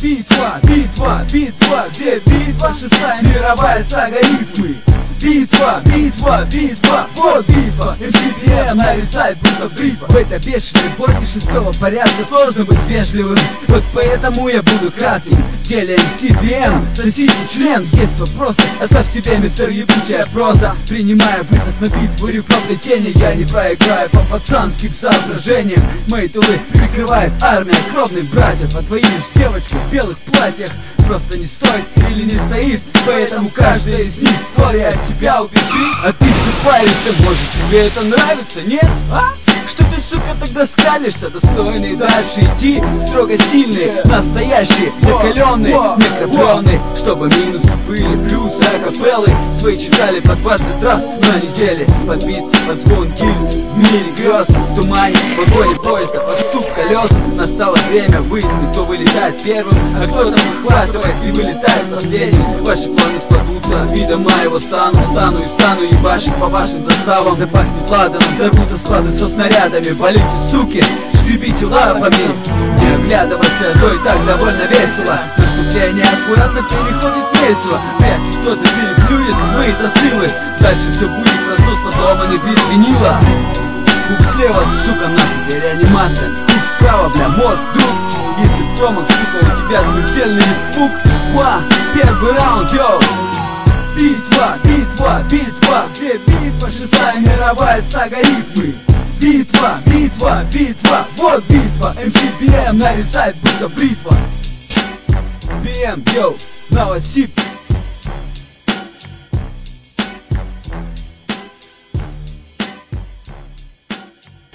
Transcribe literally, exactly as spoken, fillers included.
Битва, битва, битва, где битва? Шестая мировая сага рифмы. Битва, битва, битва, вот битва. эм си би эм нарезает будто бритва. В этой бешеной бойне шестого порядка сложно быть вежливым. Вот поэтому я буду кратким. В деле эм си би эм сосите член. Есть вопросы, оставь себе, мистер ебучая проза. Принимая вызов на битву рифма плетения, я не проиграю по пацанским соображениям. Мои тылы прикрывает армия кровных братьев. А твои лишь девочки в белых платьях просто не стоит или не стоит. Поэтому каждая из них вскоре от тебя убежит. А ты все паришься, может тебе это нравится, нет? А? Что ты, сука, тогда скалишься? Достойные дальше идти, строго сильные, настоящие, закаленные, некропленные. Чтобы минусы были плюсы, акапеллы свои читали по двадцать раз на неделе. Под бит, под звон гильз, в мире грез, в тумане, в вагоне поезда, под стук колес. Настало время выяснить, кто вылетает первым, а кто там выхватывает и вылетает последним. Ваши планы спадутся, обида моего стану, встану и стану ебашить по вашим заставам. Запахнет ладаном, взорвутся склады со снарядами. Валите, суки, шкребите лапами. Не оглядывайся, то и так довольно весело. Наступление аккуратно переходит весело. Вряд ли кто-то переплюнет мои засылы. Дальше все будет разнос подломанный бит винила. Хук слева, сука, нахуй, реанимация. Хук справа, бля, мозг, друг. Если промах, сука, у тебя смертельный испуг. Ва, первый раунд, йоу. Битва, битва, битва, где битва? Шестая мировая сага рифмы. Битва, битва, битва, вот битва. эм си би эм нарезает будто бритва. би эм, йоу, Новосиб.